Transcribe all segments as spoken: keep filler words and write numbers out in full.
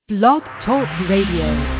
Blog Talk Radio.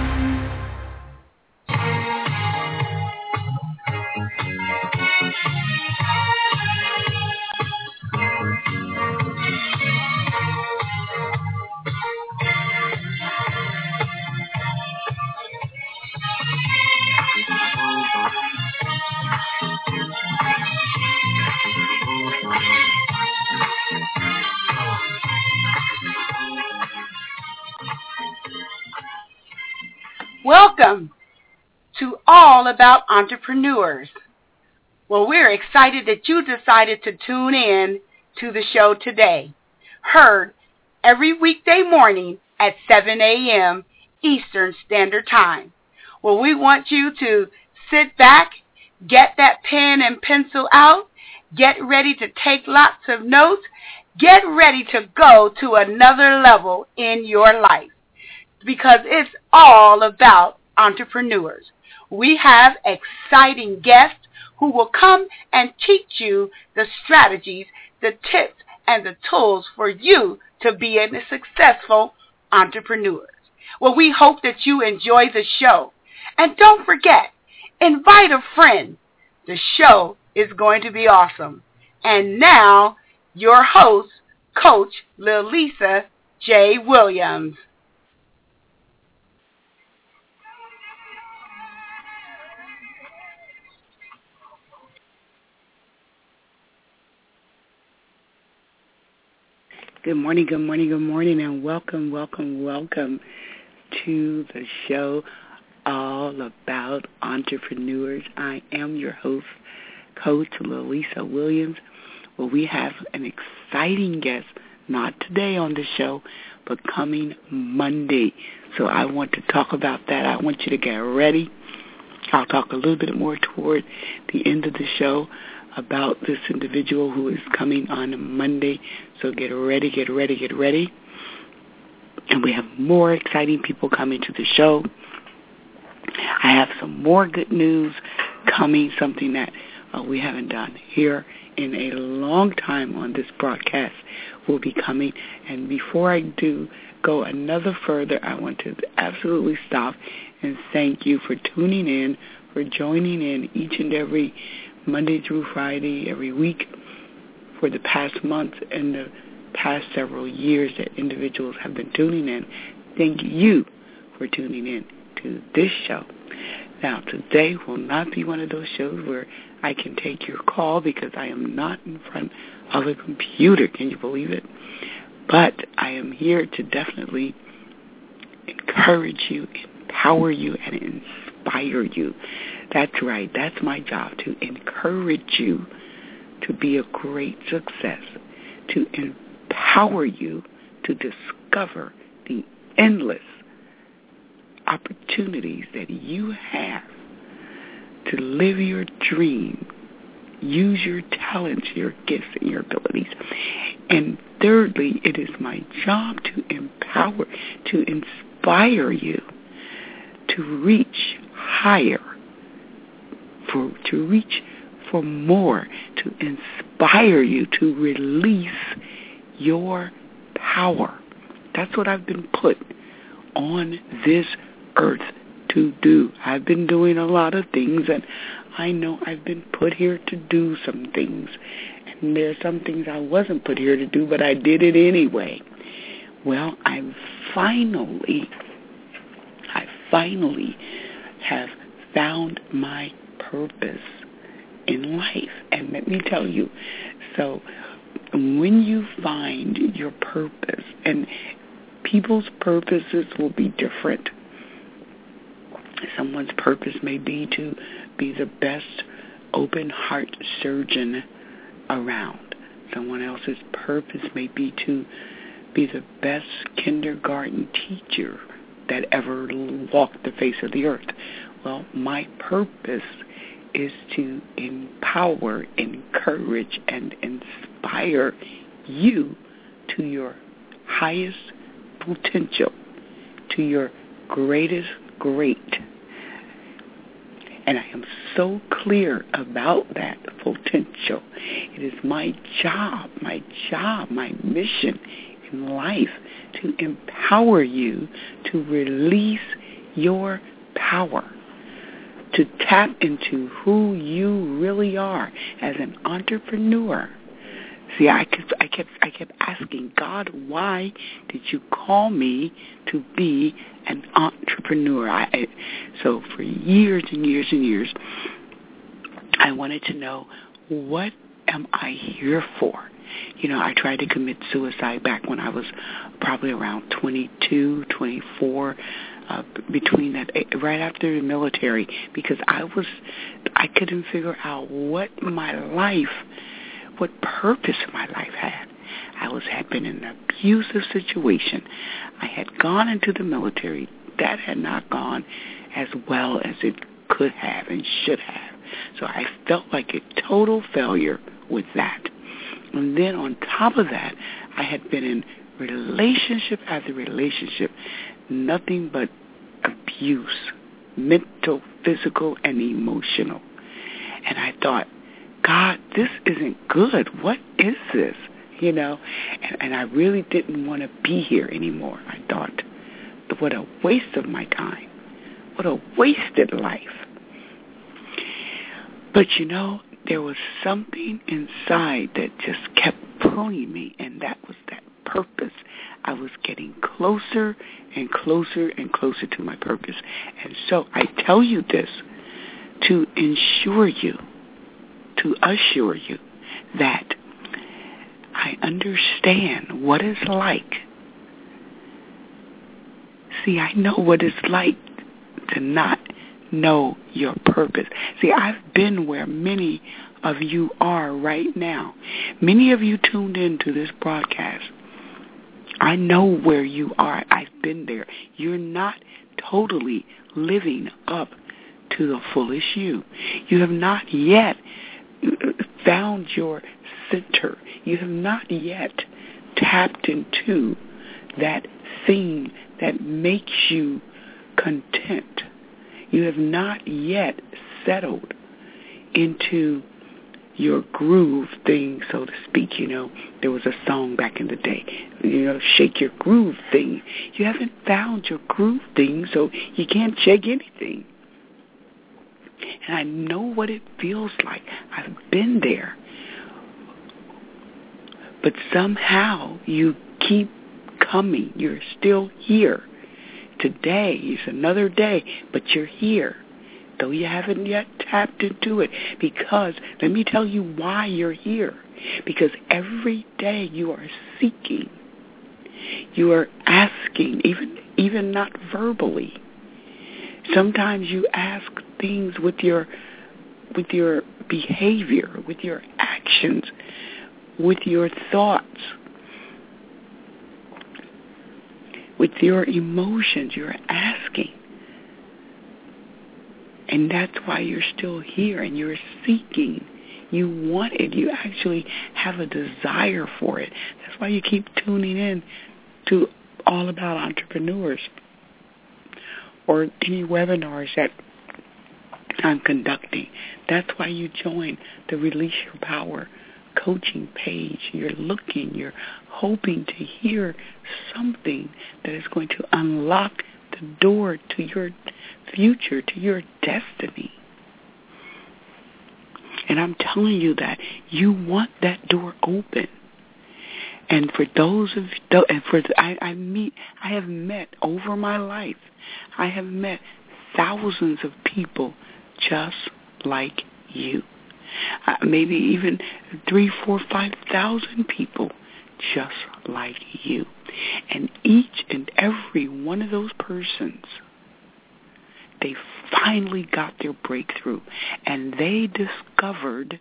Welcome to All About Entrepreneurs. Well, we're excited that you decided to tune in to the show today. Heard every weekday morning at seven a.m. Eastern Standard Time. Well, we want you to sit back, get that pen and pencil out, get ready to take lots of notes, get ready to go to another level in your life. Because it's all about entrepreneurs. We have exciting guests who will come and teach you the strategies, the tips, and the tools for you to be a successful entrepreneur. Well, we hope that you enjoy the show. And don't forget, invite a friend. The show is going to be awesome. And now, your host, Coach Lilisa J. Williams. Good morning, good morning, good morning, and welcome, welcome, welcome to the show All About Entrepreneurs. I am your host, Coach Lilisa Williams. Well, we have an exciting guest, not today on the show, but coming Monday. So I want to talk about that. I want you to get ready. I'll talk a little bit more toward the end of the show about this individual who is coming on Monday. So get ready, get ready, get ready. And we have more exciting people coming to the show. I have some more good news coming, something that uh, we haven't done here in a long time on this broadcast will be coming. And before I do go another further, I want to absolutely stop and thank you for tuning in, for joining in each and every Monday through Friday, every week, for the past month and the past several years that individuals have been tuning in. Thank you for tuning in to this show. Now, today will not be one of those shows where I can take your call because I am not in front of a computer. Can you believe it? But I am here to definitely encourage you, empower you, and inspire you. That's right. That's my job, to encourage you to be a great success, to empower you to discover the endless opportunities that you have to live your dream, use your talents, your gifts, and your abilities. And thirdly, it is my job to empower, to inspire you to reach higher, for to reach for more, to inspire you to release your power. That's what I've been put on this earth to do. I've been doing a lot of things, and I know I've been put here to do some things. And there are some things I wasn't put here to do, but I did it anyway. Well, I finally, I finally have found my purpose in life. And let me tell you, so when you find your purpose, and people's purposes will be different. Someone's purpose may be to be the best open heart surgeon around. Someone else's purpose may be to be the best kindergarten teacher that ever walked the face of the earth. Well, my purpose is to empower, encourage, and inspire you to your highest potential, to your greatest great. And I am so clear about that potential. It is my job, my job, my mission in life to empower you to release your power, to tap into who you really are as an entrepreneur. See, I kept, I kept, I kept asking God, why did you call me to be an entrepreneur? I, I, so for years and years and years, I wanted to know, what am I here for? You know, I tried to commit suicide back when I was probably around twenty-two, twenty-four, uh, between that, right after the military, because I was, I couldn't figure out what my life, what purpose my life had. I was had been in an abusive situation. I had gone into the military. That had not gone as well as it could have and should have. So I felt like a total failure with that. And then on top of that, I had been in relationship after relationship, nothing but abuse, mental, physical, and emotional. And I thought, God, this isn't good. What is this? You know, and, and I really didn't want to be here anymore. I thought, what a waste of my time. What a wasted life. But, you know, there was something inside that just kept pulling me, and that was that purpose. I was getting closer and closer and closer to my purpose. And so I tell you this to ensure you, to assure you that I understand what it's like. See, I know what it's like to not know your purpose. See, I've been where many of you are right now. Many of you tuned in to this broadcast. I know where you are. I've been there. You're not totally living up to the fullest you. You have not yet found your center. You have not yet tapped into that thing that makes you content. You have not yet settled into your groove thing, so to speak. You know, there was a song back in the day, you know, shake your groove thing. You haven't found your groove thing, so you can't shake anything. And I know what it feels like. I've been there. But somehow you keep coming. You're still here. Today is another day, but you're here, though you haven't yet tapped into it. Because, let me tell you why you're here. Because every day you are seeking. You are asking, even even not verbally. Sometimes you ask things with your with your behavior, with your actions, with your thoughts, with your emotions. You're asking. And that's why you're still here and you're seeking. You want it. You actually have a desire for it. That's why you keep tuning in to All About Entrepreneurs or any webinars that I'm conducting. That's why you join the Release Your Power coaching page. You're looking, you're hoping to hear something that is going to unlock the door to your future, to your destiny. And I'm telling you that you want that door open. And for those of and for I, I meet, I have met over my life, I have met thousands of people just like you. Uh, maybe even three, four, five thousand people just like you. And each and every one of those persons, they finally got their breakthrough, and they discovered,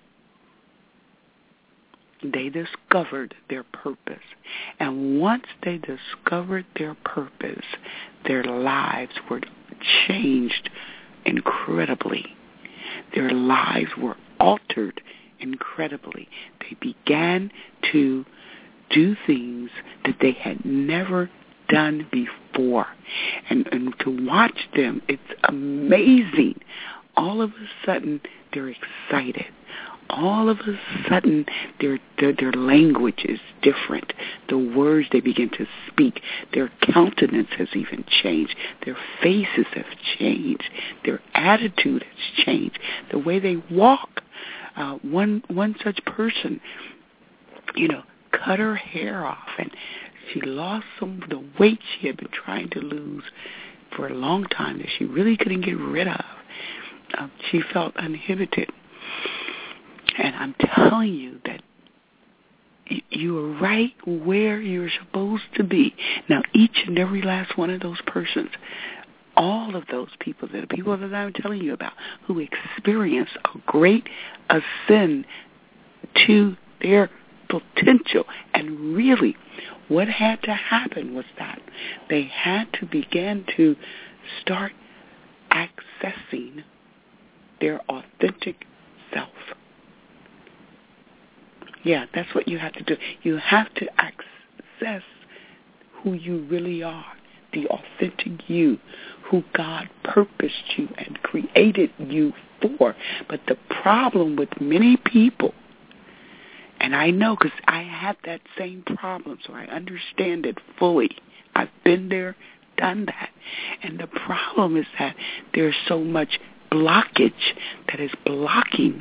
they discovered their purpose. And once they discovered their purpose, their lives were changed incredibly. Their lives were altered incredibly. They began to do things that they had never done before. And, and to watch them, it's amazing. All of a sudden, they're excited. all of a sudden their, their their language is different. The words they begin to speak, their countenance has even changed. Their faces have changed. Their attitude has changed. The way they walk. Uh, one one such person, you know, cut her hair off, and she lost some of the weight she had been trying to lose for a long time that she really couldn't get rid of. Uh, she felt uninhibited. And I'm telling you that y- you are right where you're supposed to be. Now, each and every last one of those persons, all of those people, the people that I'm telling you about, who experienced a great ascent to their potential. And really, what had to happen was that they had to begin to start accessing their authentic self. Yeah, that's what you have to do. You have to access who you really are, the authentic you, who God purposed you and created you for. But the problem with many people, and I know because I have that same problem, so I understand it fully. I've been there, done that. And the problem is that there's so much blockage that is blocking.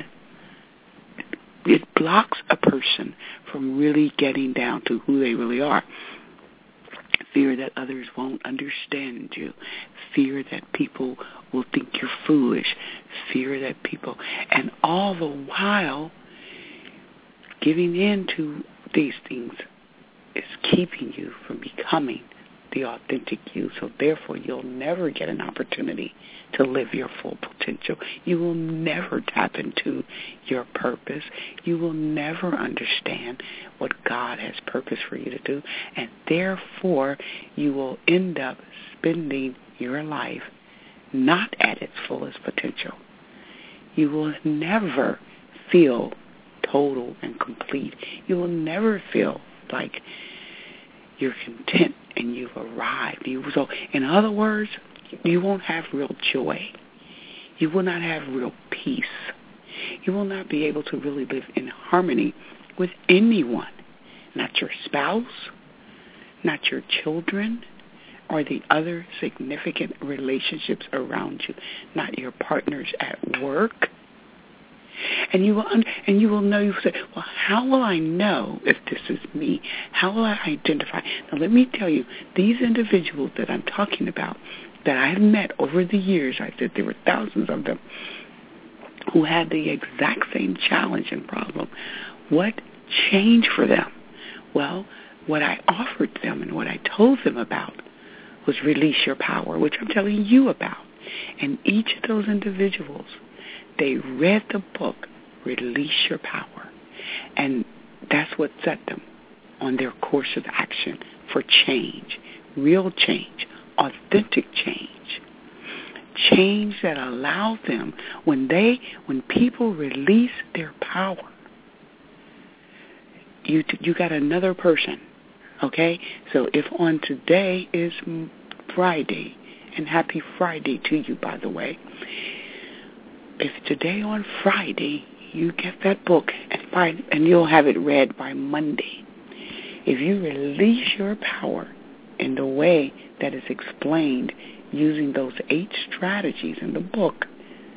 It blocks a person from really getting down to who they really are. Fear that others won't understand you. Fear that people will think you're foolish. Fear that people, and all the while, giving in to these things is keeping you from becoming the authentic you. So therefore, you'll never get an opportunity to live your full potential. You will never tap into your purpose. You will never understand what God has purpose for you to do. And therefore, you will end up spending your life not at its fullest potential. You will never feel total and complete. You will never feel like you're content and you've arrived. You, so, in other words, you won't have real joy. You will not have real peace. You will not be able to really live in harmony with anyone, not your spouse, not your children, or the other significant relationships around you, not your partners at work. And you will, and you will know. You will say, "Well, how will I know if this is me? How will I identify?" Now, let me tell you, these individuals that I'm talking about, that I have met over the years, I said there were thousands of them, who had the exact same challenge and problem. What changed for them? Well, what I offered them and what I told them about was release your power, which I'm telling you about. And each of those individuals, they read the book, Release Your Power. And that's what set them on their course of action for change, real change, authentic change. Change that allows them, when they, when people release their power, you you got another person, okay? So if on today is Friday, and happy Friday to you, by the way. If today on Friday you get that book and find, and you'll have it read by Monday. If you release your power in the way that is explained using those eight strategies in the book,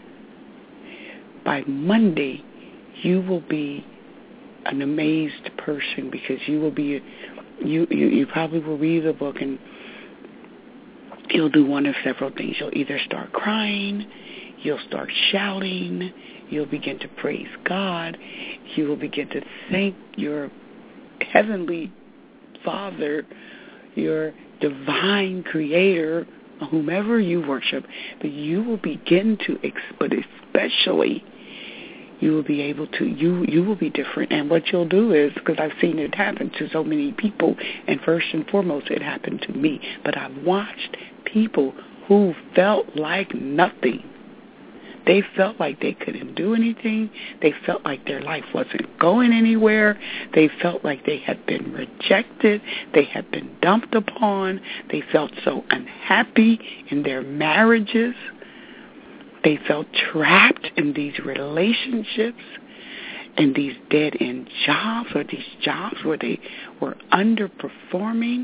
by Monday you will be an amazed person, because you will be, you, you, you probably will read the book and you'll do one of several things. You'll either start crying, you'll start shouting, you'll begin to praise God, you will begin to thank your heavenly Father, your divine Creator, whomever you worship, but you will begin to, but especially you will be able to, you, you will be different. And what you'll do is, because I've seen it happen to so many people, and first and foremost it happened to me, but I've watched people who felt like nothing. They felt like they couldn't do anything. They felt like their life wasn't going anywhere. They felt like they had been rejected. They had been dumped upon. They felt so unhappy in their marriages. They felt trapped in these relationships. in these dead-end jobs, or these jobs where they were underperforming,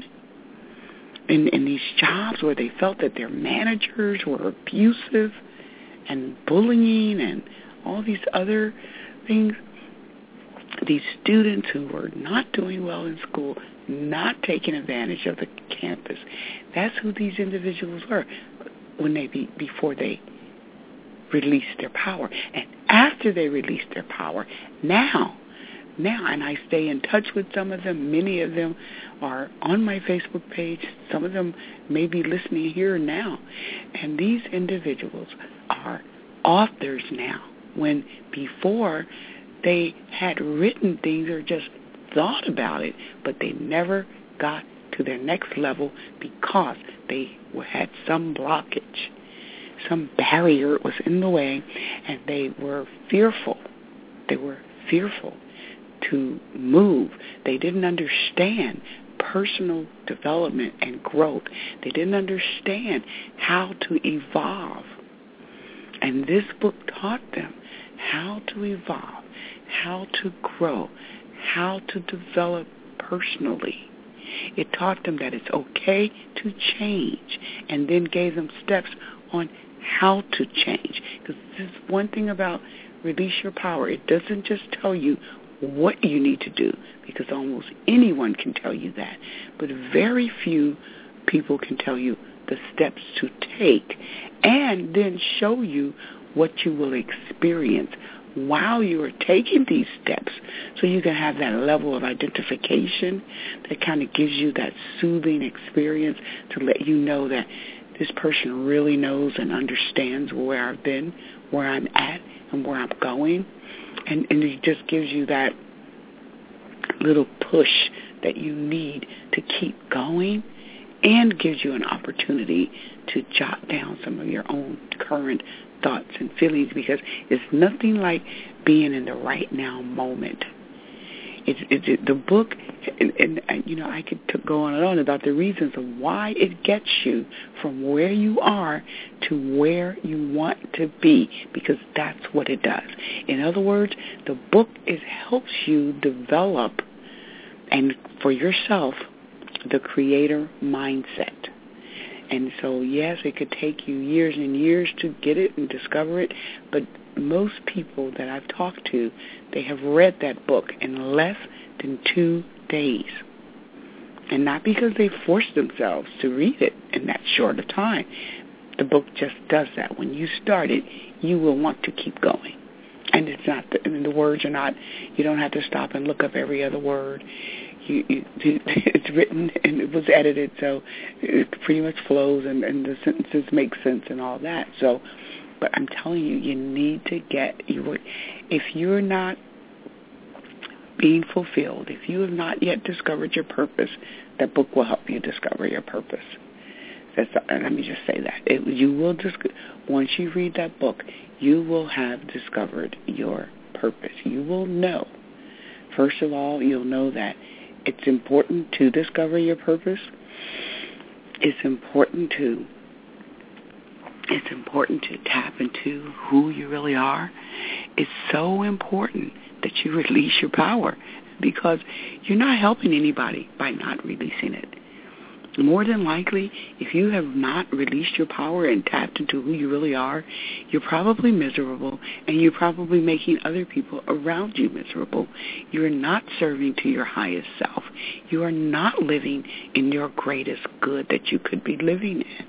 in, in these jobs where they felt that their managers were abusive and bullying and all these other things. These students who were not doing well in school, not taking advantage of the campus, that's who these individuals were when they be, before they released their power. And after they released their power, now, now, and I stay in touch with some of them. Many of them are on my Facebook page. Some of them may be listening here now. And these individuals are authors now, when before they had written things or just thought about it, but they never got to their next level because they had some blockage, some barrier was in the way, and they were fearful. They were fearful to move. They didn't understand personal development and growth. They didn't understand how to evolve. And this book taught them how to evolve, how to grow, how to develop personally. It taught them that it's okay to change, and then gave them steps on how to change. Because this is one thing about Release Your Power. It doesn't just tell you what you need to do, because almost anyone can tell you that. But very few people can tell you the steps to take and then show you what you will experience while you are taking these steps, so you can have that level of identification that kind of gives you that soothing experience to let you know that this person really knows and understands where I've been, where I'm at, and where I'm going. And, and it just gives you that little push that you need to keep going, and gives you an opportunity to jot down some of your own current thoughts and feelings, because it's nothing like being in the right now moment. It's, it's it, the book, and, and, and you know, I could t- go on and on about the reasons of why it gets you from where you are to where you want to be, because that's what it does. In other words, the book is helps you develop, and for yourself, the creator mindset. And so, yes, it could take you years and years to get it and discover it, but most people that I've talked to, they have read that book in less than two days. And not because they forced themselves to read it in that short a time. The book just does that. When you start it, you will want to keep going. And it's not, the, and the words are not, you don't have to stop and look up every other word. You, you, it's written and it was edited, so it pretty much flows, and, and the sentences make sense and all that. So, but I'm telling you, you need to get, you, if you're not being fulfilled, if you have not yet discovered your purpose, that book will help you discover your purpose. That's, and let me just say that. It, you will just, once you read that book, you will have discovered your purpose. You will know. First of all, you'll know that it's important to discover your purpose. It's important to it's important to tap into who you really are. It's so important that you release your power, because you're not helping anybody by not releasing it. More than likely, if you have not released your power and tapped into who you really are, you're probably miserable, and you're probably making other people around you miserable. You're not serving to your highest self. You are not living in your greatest good that you could be living in.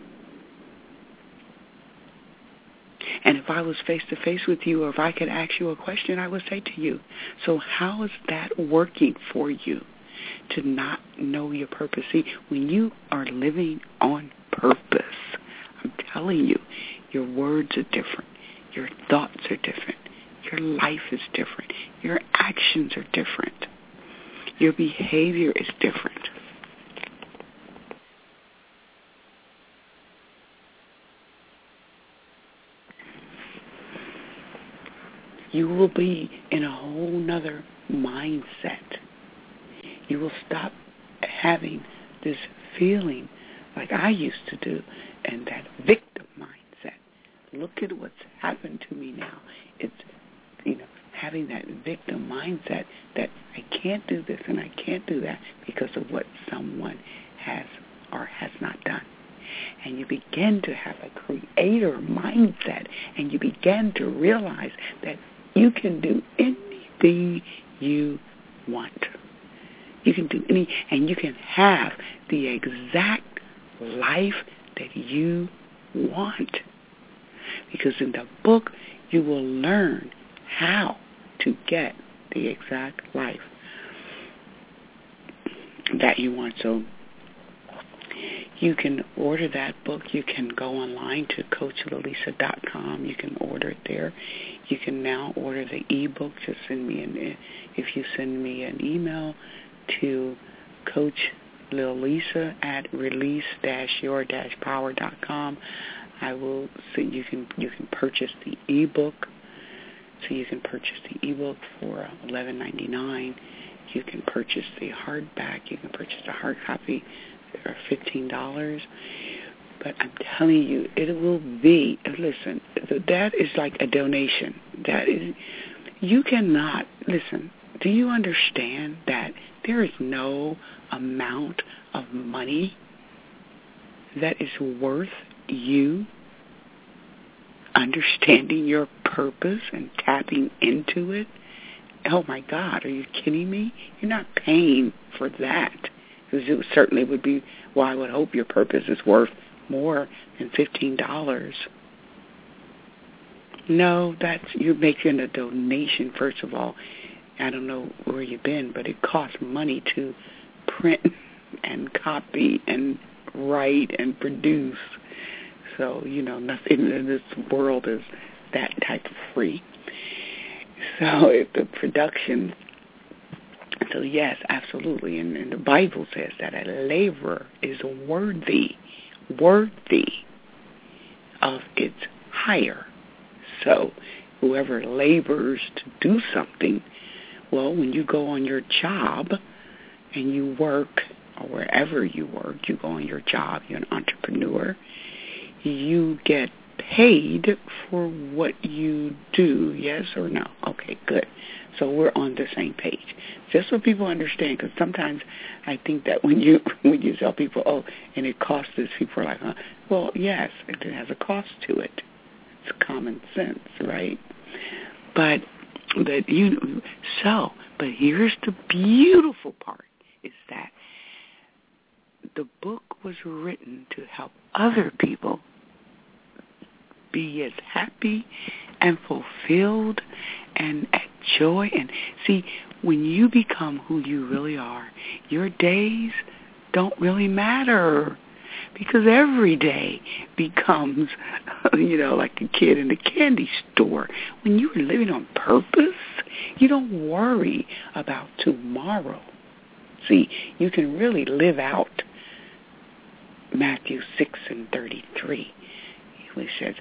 And if I was face-to-face with you, or if I could ask you a question, I would say to you, so how is that working for you? To not know your purpose. See, when you are living on purpose, I'm telling you, your words are different. Your thoughts are different. Your life is different. Your actions are different. Your behavior is different. You will be in a whole nother mindset. You will stop having this feeling like I used to do, and that victim mindset. Look at what's happened to me now. It's, you know, having that victim mindset that I can't do this and I can't do that because of what someone has or has not done. And you begin to have a creator mindset, and you begin to realize that you can do anything you want. You can do any, and you can have the exact life that you want. Because in the book, you will learn how to get the exact life that you want. So you can order that book. You can go online to coach lalisa dot com. You can order it there. You can now order the ebook. Just send me an, if you send me an email to Coach Lalisa at release dash your dash power dot com. I will. So you can you can purchase the ebook. So you can purchase the ebook for eleven ninety-nine. You can purchase the hardback. You can purchase the hard copy for fifteen dollars. But I'm telling you, it will be. Listen, that is like a donation. That is. You cannot listen. Do you understand that there is no amount of money that is worth you understanding your purpose and tapping into it? Oh my God, are you kidding me? You're not paying for that. Because it certainly would be, well, I would hope your purpose is worth more than fifteen dollars. No, that's, you're making a donation, first of all. I don't know where you've been, but it costs money to print and copy and write and produce. So, you know, nothing in this world is that type of free. So if the production, so yes, absolutely. And, and the Bible says that a laborer is worthy, worthy of its hire. So whoever labors to do something, well, when you go on your job and you work, or wherever you work, you go on your job, you're an entrepreneur, you get paid for what you do, yes or no? Okay, good. So we're on the same page. Just so people understand, because sometimes I think that when you when you tell people, oh, and it costs this, people are like, huh? Well, yes, it has a cost to it. It's common sense, right? But that you so, but here's the beautiful part, is that the book was written to help other people be as happy and fulfilled and at joy. And see, when you become who you really are, your days don't really matter, because every day becomes, you know, like a kid in the candy store. When you are living on purpose, you don't worry about tomorrow. See, you can really live out Matthew six and thirty-three, which says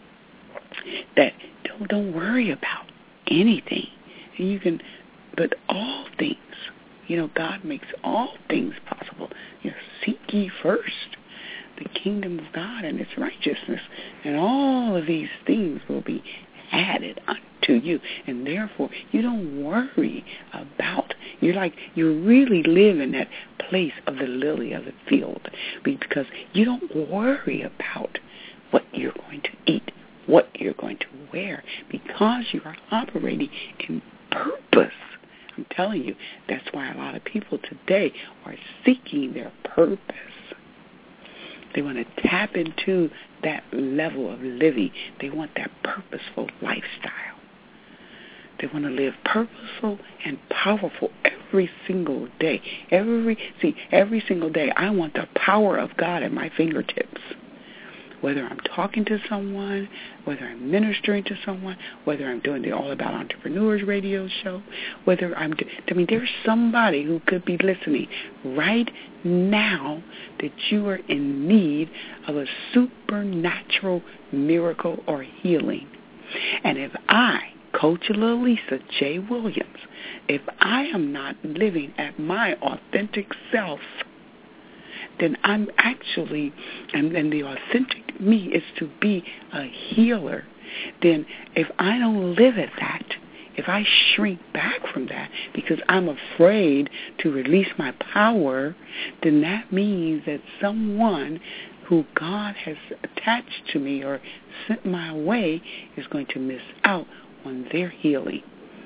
that don't, don't worry about anything. And you can, but all things, you know, God makes all things possible. You know, seek ye first the kingdom of God and its righteousness, and all of these things will be added unto you. And therefore, you don't worry about, you're like, you really live in that place of the lily of the field, because you don't worry about what you're going to eat, what you're going to wear, because you are operating in purpose. I'm telling you, that's why a lot of people today are seeking their purpose. They want to tap into that level of living. They want that purposeful lifestyle. They want to live purposeful and powerful every single day. Every see, every single day, I want the power of God at my fingertips. Whether I'm talking to someone, whether I'm ministering to someone, whether I'm doing the All About Entrepreneurs radio show, whether I'm, do, I mean, there's somebody who could be listening right now that you are in need of a supernatural miracle or healing. And if I, Coach Lalisa J. Williams, if I am not living at my authentic self, then I'm actually, and then the authentic me is to be a healer. Then if I don't live at that, if I shrink back from that because I'm afraid to release my power, then that means that someone who God has attached to me or sent my way is going to miss out on their healing,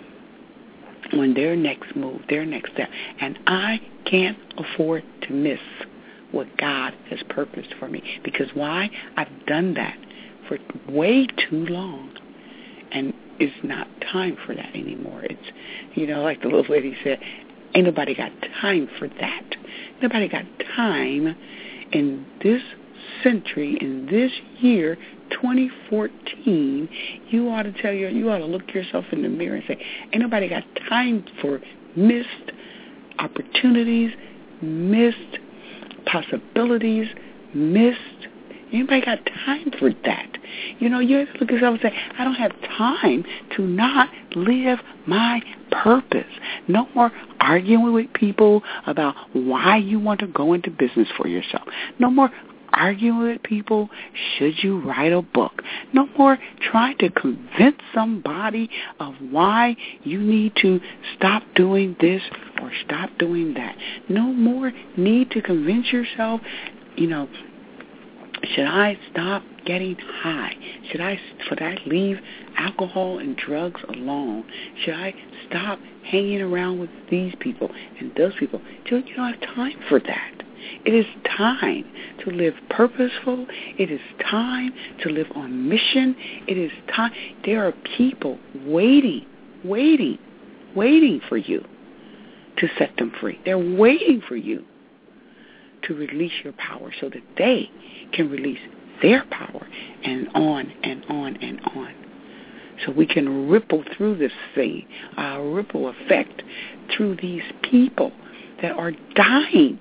on their next move, their next step. And I can't afford to miss what God has purposed for me. Because why? I've done that for way too long. And it's not time for that anymore. It's, you know, like the little lady said, ain't nobody got time for that. Nobody got time in this century, in this year, twenty fourteen, you ought to tell you, you ought to look yourself in the mirror and say, ain't nobody got time for missed opportunities, missed possibilities, missed. Anybody got time for that? You know, you have to look at yourself and say, I don't have time to not live my purpose. No more arguing with people about why you want to go into business for yourself. No more arguing with people, should you write a book? No more trying to convince somebody of why you need to stop doing this or stop doing that. No more need to convince yourself, you know, should I stop getting high? Should I, should I leave alcohol and drugs alone? Should I stop hanging around with these people and those people? You don't have time for that. It is time to live purposeful. It is time to live on mission. It is time. There are people waiting, waiting, waiting for you to set them free. They're waiting for you to release your power so that they can release their power, and on and on and on. So we can ripple through this thing, a ripple effect through these people that are dying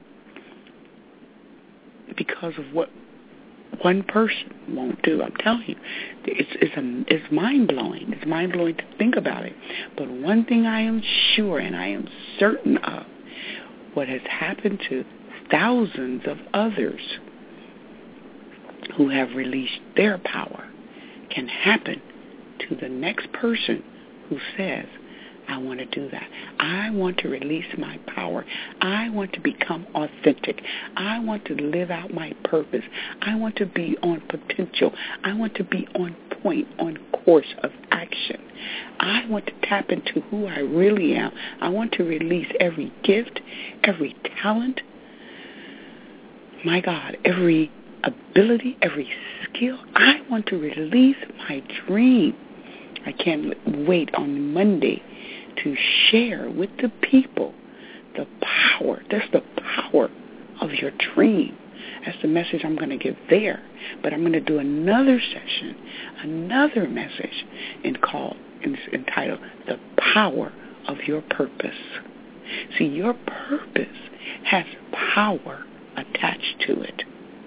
because of what one person won't do. I'm telling you, it's it's, a, it's mind-blowing. It's mind-blowing to think about it. But one thing I am sure and I am certain of, what has happened to thousands of others who have released their power can happen to the next person who says, I want to do that. I want to release my power. I want to become authentic. I want to live out my purpose. I want to be on potential. I want to be on point, on course of action. I want to tap into who I really am. I want to release every gift, every talent, my God, every ability, every skill. I want to release my dream. I can't wait on Monday to share with the people the power. That's the power of your dream. That's the message I'm going to give there. But I'm going to do another session, another message in called, entitled The Power of Your Purpose. See, your purpose has power attached to it.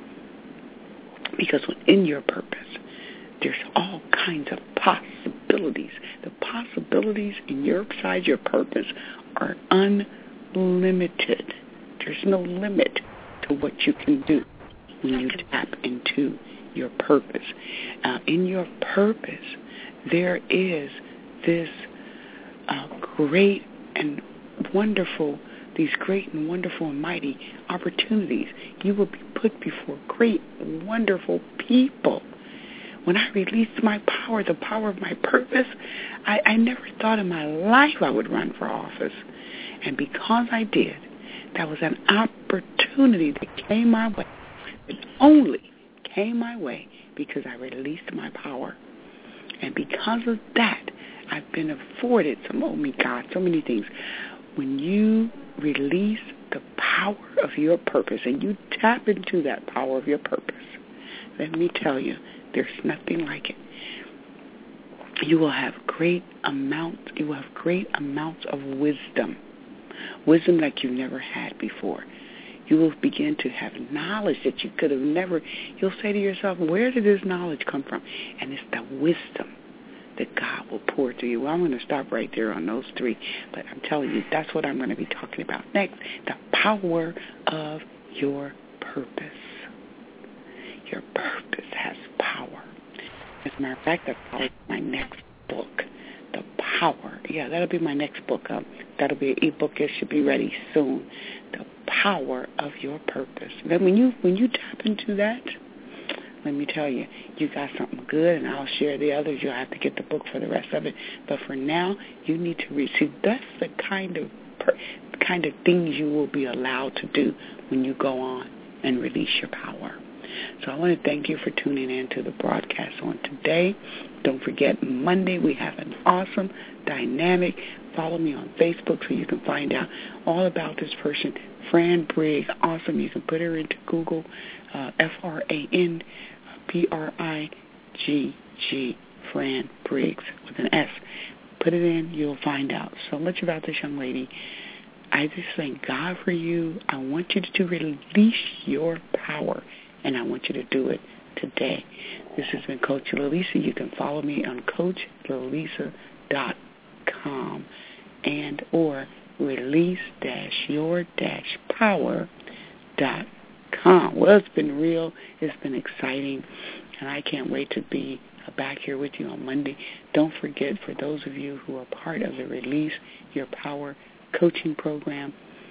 Because within your purpose, there's all kinds of possibilities. The possibilities in your side, your purpose, are unlimited. There's no limit to what you can do when you tap into your purpose. Uh, in your purpose, there is this uh, great and wonderful, these great and wonderful and mighty opportunities. You will be put before great, wonderful people. When I released my power, the power of my purpose, I, I never thought in my life I would run for office. And because I did, that was an opportunity that came my way. It only came my way because I released my power. And because of that, I've been afforded some, oh my God, so many things. When you release the power of your purpose and you tap into that power of your purpose, let me tell you, there's nothing like it. You will have great amounts, you will have great amounts of wisdom. Wisdom like you never had before. You will begin to have knowledge that you could have never, you'll say to yourself, where did this knowledge come from? And it's the wisdom that God will pour to you. Well, I'm going to stop right there on those three. But I'm telling you, that's what I'm going to be talking about next. The power of your purpose. Your purpose has power. As a matter of fact, that's my next book. The Power. Yeah, that'll be my next book. Um, that'll be an ebook. It should be ready soon. The Power of Your Purpose. Then when you when you tap into that, let me tell you, you got something good, and I'll share the others. You'll have to get the book for the rest of it. But for now, you need to receive. That's the kind of per, kind of things you will be allowed to do when you go on and release your power. So I want to thank you for tuning in to the broadcast on today. Don't forget, Monday we have an awesome dynamic. Follow me on Facebook so you can find out all about this person, Fran Briggs. Awesome. You can put her into Google, uh, F R A N B R I G G, Fran Briggs with an S. Put it in, you'll find out so much about this young lady. I just thank God for you. I want you to release your power, and I want you to do it today. This has been Coach Lalisa. You can follow me on coach lalisa dot com and or release your power dot com. Well, it's been real. It's been exciting, and I can't wait to be back here with you on Monday. Don't forget, for those of you who are part of the Release Your Power coaching program,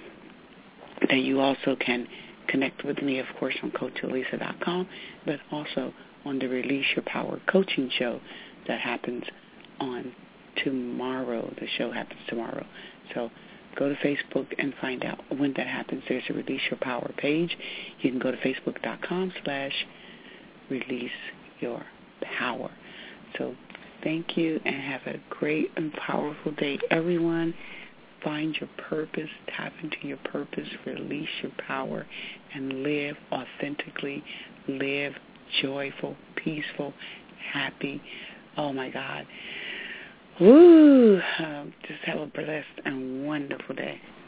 that you also can connect with me, of course, on coach lalisa dot com, but also on the Release Your Power coaching show that happens on tomorrow. The show happens tomorrow. So go to Facebook and find out when that happens. There's a Release Your Power page. You can go to facebook dot com slash release your power. So thank you, and have a great and powerful day, everyone. Find your purpose, tap into your purpose, release your power, and live authentically, live joyful, peaceful, happy. Oh, my God. Woo! Um, just have a blessed and wonderful day.